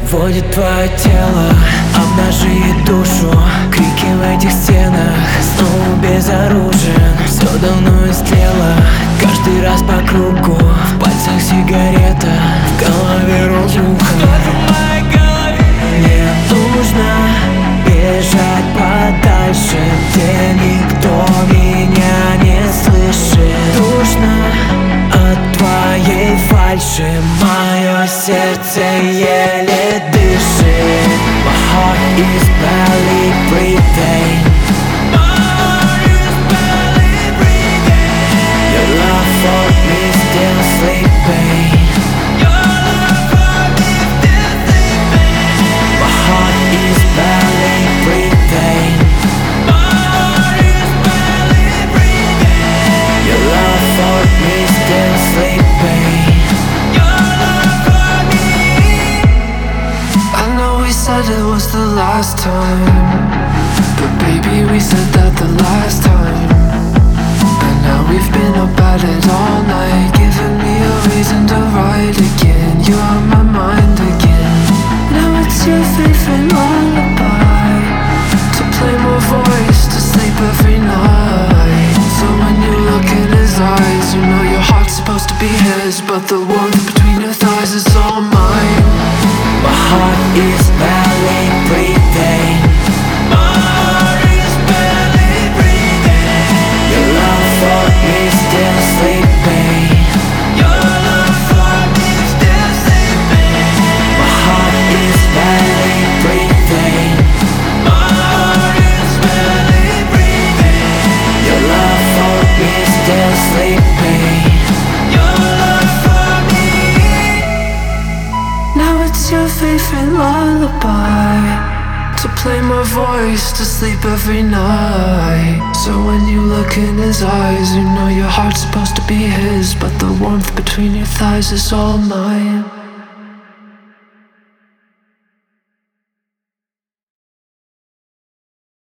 Водит твое тело, обнажит душу. Крики в этих стенах, снова безоружен. Все давно истлело, каждый раз по кругу. В пальцах сигарета, в голове разруха. Мне нужно бежать подальше, где никто меня не слышит. Душно от твоей фальши, мое сердце еле дышит. My heart is barely breathing. Your love for me still sleeping. My heart is barely breathing. Your love for me still sleeping. I know we said it was the last time, but baby, we said that the last time. And now we've been up at it all night, giving me a reason to write again. You're on my mind again. Now it's your favorite lullaby, to play my voice to sleep every night. So when you look in his eyes, you know your heart's supposed to be his, but the warmth between your thighs is all mine. My heart is barely breathing. Your love for me still sleeping. My heart is barely breathing. Your love for me still sleeping. Now it's your favorite lullaby, to play my voice to sleep every night. So when you look in his eyes, you know your heart's supposed to be his, but the warmth between your thighs is all mine.